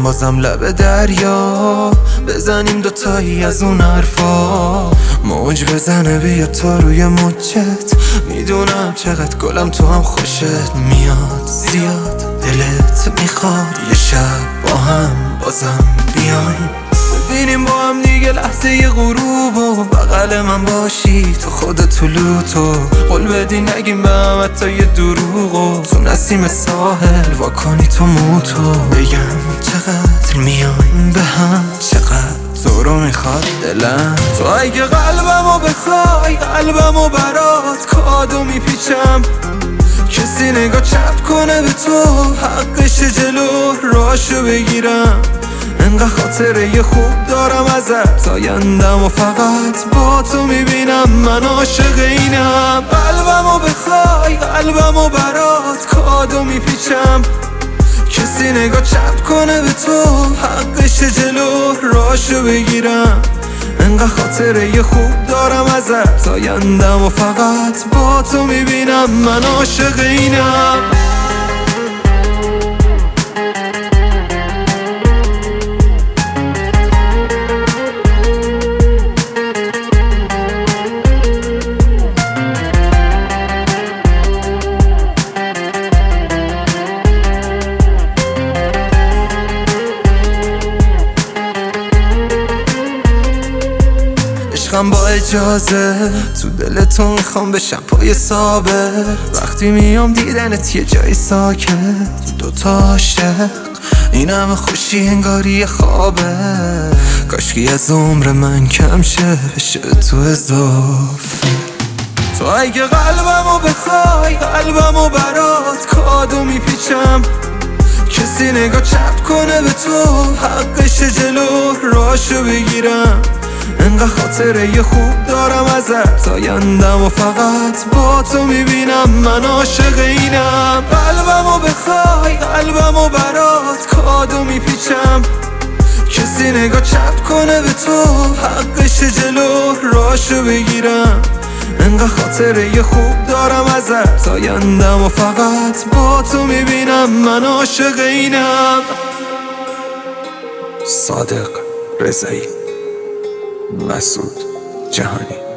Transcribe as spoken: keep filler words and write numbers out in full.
بازم لب دریا بزنیم دوتایی از اون حرفا، موج بزنه بیا تا روی موجت. میدونم چقدر گلم تو هم خوشت میاد، زیاد دلت میخواد یه شب با هم بازم بیایم، ببینیم با هم دیگه لحظه ی غروب و بغل من باشی تو خود طلوتو قول بدی نگیم به هم حتی یه دروغو، تو نسیم ساحل واکنی تو موتو، بگم چقدر میایم به هم، چقدر تو رو میخواد دلم. تو اگه قلبمو بخوای قلبمو برات کادو میپیچم، کسی نگاه چپ کنه به تو حقش جلو راشو بگیرم. انقدر خاطره یه خوب دارم ازت، آیندم و فقط با تو میبینم، من عاشق اینم. قلبمو بخوای قلبمو برات کادو میپیچم، کسی نگاه چپ کنه به تو حقش جلو راشو بگیرم. انقدر خاطره یه خوب دارم ازت، آیندم و فقط با تو میبینم، من عاشق اینم. عشقم با اجازه تو دل تو میخوام بشم پای ثابت، وقتی میام دیدنت یه جای ساکت، دوتا عاشق این همه خوشی انگاری خوابه، کاشکی از عمر من کم شه بشه تو اضافه. تو اگه قلبمو بخوای قلبمو برات کادو میپیچم، کسی نگاه چپ کنه به تو حقش جلو راشو بگیرم. انقدر خاطره یه خوب دارم ازت، آیندم و فقط با تو میبینم، من عاشق اینم. قلبمو بخوای قلبمو برات کادو میپیچم، کسی نگاه چپ کنه به تو حقش جلو راشو بگیرم. انقدر خاطره یه خوب دارم ازت، آیندم و فقط با تو میبینم، من عاشق اینم. صادق رضایی، مسعود جهانی.